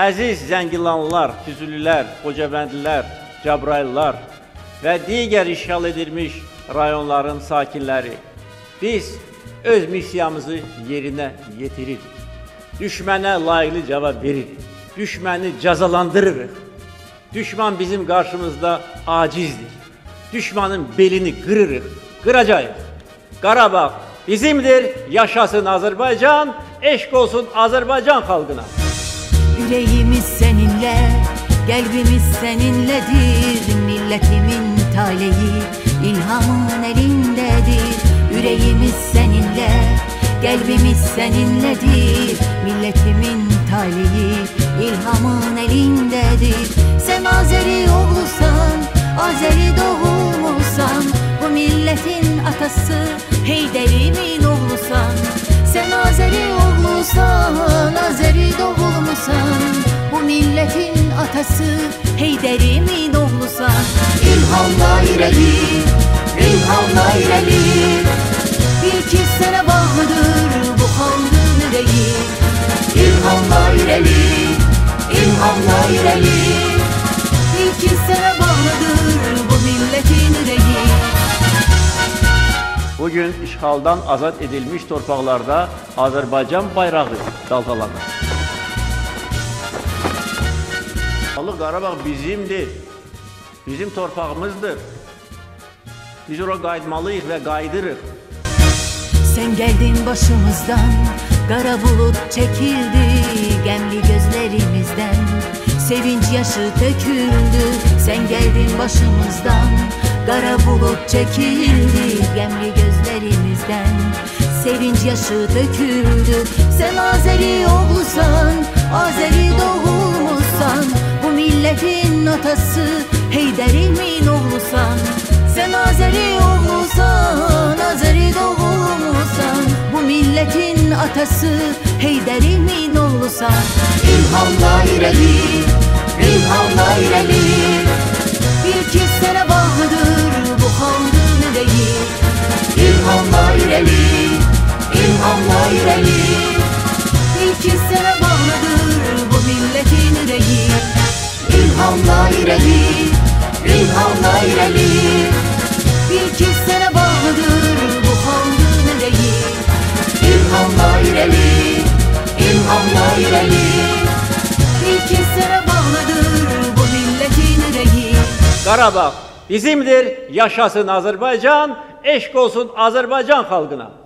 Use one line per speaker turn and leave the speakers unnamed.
Əziz Zəngilanlılar, Füzulilər, Qocabəndlilər, Cəbrayıllar və digər işğal edilmiş rayonların sakinləri, biz öz missiyamızı yerinə yetiririk. Düşmənə layiqli cavab veririk. Düşməni cəzalandırırıq. Düşman bizim qarşımızda acizdir. Düşmanın belini qırırıq, qıracağıq. Qarabağ bizimdir, yaşasın Azərbaycan, eşq olsun Azərbaycan xalqına.
Yüreğimiz seninle, kalbimiz seninledir. Milletimin taleyi, ilhamın elindedir. Yüreğimiz seninle, kalbimiz seninledir. Milletimin taleyi, ilhamın elindedir. Sen Azeri oğlusan, Azeri doğulmusan. Bu milletin atası, Heyderimin oğlusan. Sen Azeri oğlusan, Azeri doğulmusan. Bu milletin atası, Heyderimin oğlusan. İlhamla ileri, ilhamla ileri. Bir ki sana bağlıdır bu halkın yüreği. İlhamla ileri, ilhamla ileri. Bir ki sana bağlıdır bu milletin yüreği.
Bugün işğaldan azad edilmiş torpaqlarda Azərbaycan bayrağı dalgalanır. Qarabağ bizimdir, bizim torpağımızdır. Biz ora qayıtmalıyıq və qayıdırıq.
Sen geldin başımızdan, kara bulut çekildi gemli gözlerimizden. Sevinç yaşı döküldü, sen geldin başımızdan. Kara bulut çekildi gemli gözlerimizden. Sevinç yaşı döküldü. Sen Azeri oğlusan, Azeri doğulmusan. Bu milletin atası, Heyderimin oğlusan. Sen Azeri oğlusan, Azeri doğulmusan. Bu milletin atası, Heyderimin oğlusan. İlhamla ileri, ilhamla ileri. Bir ki sana bağlıdır bu halkın yüreği. İlhamla ileri, ilhamla ileri. Bir ki sana bağlıdır bu milletin yüreği. İlhamla ileri, ilhamla ileri. Bir ki sana bağlıdır bu halkın yüreği. İlhamla ileri, ilhamla ileri. Bir ki sana bağlıdır bu milletin yüreği.
Qarabağ bizimdir, yaşasın Azərbaycan, eşq olsun Azərbaycan xalqına.